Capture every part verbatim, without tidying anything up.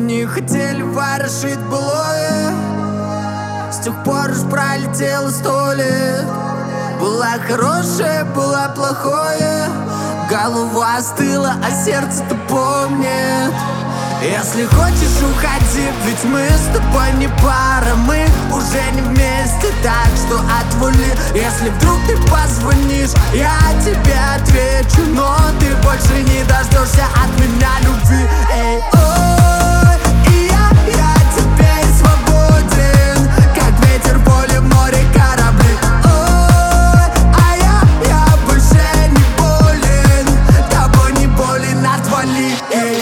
не хотели ворошить былое. С тех пор уж пролетело сто лет. Была хорошая, была плохое. Голова остыла, а сердце-то помнит. Если хочешь, уходи, ведь мы с тобой не пара. Мы уже не вместе, так что отвали. Если вдруг ты позвонишь, я тебе отвечу, но ты больше не дождешься от меня любви. Эй, ой, и я, я теперь свободен, как ветер в поле, в море корабли. Ой, а я, я больше не болен, тобой не болен, отвали. Эй,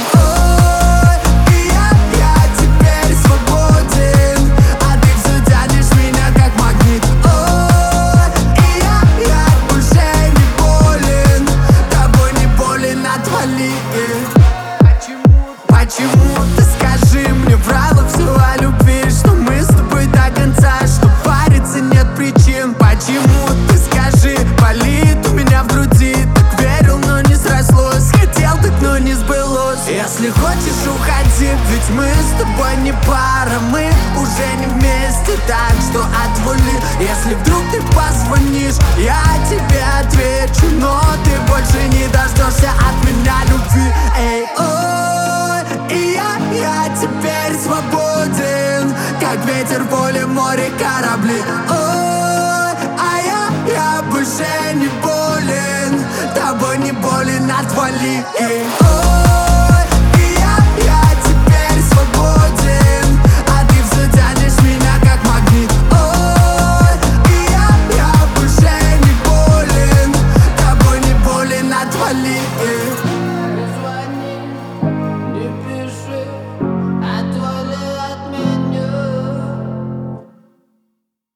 почему ты, скажи мне, врала все о любви, что мы с тобой до конца, что париться нет причин? Почему ты, скажи, болит у меня в груди? Так верил, но не срослось, хотел так, но не сбылось. Если хочешь, уходи, ведь мы с тобой не пара. Мы уже не вместе, так что отвали. Если вдруг ты позвонишь, я тебе отвечу, но ты больше не дождешься от меня любви. Эй, я теперь свободен, как ветер в поле, в море корабли. Ой, а я, я больше не болен, тобой не болен, отвали. Эй, ой, и я, я теперь свободен, а ты все тянешь меня как магнит. Ой, и я, я больше не болен, тобой не болен, отвали. Эй.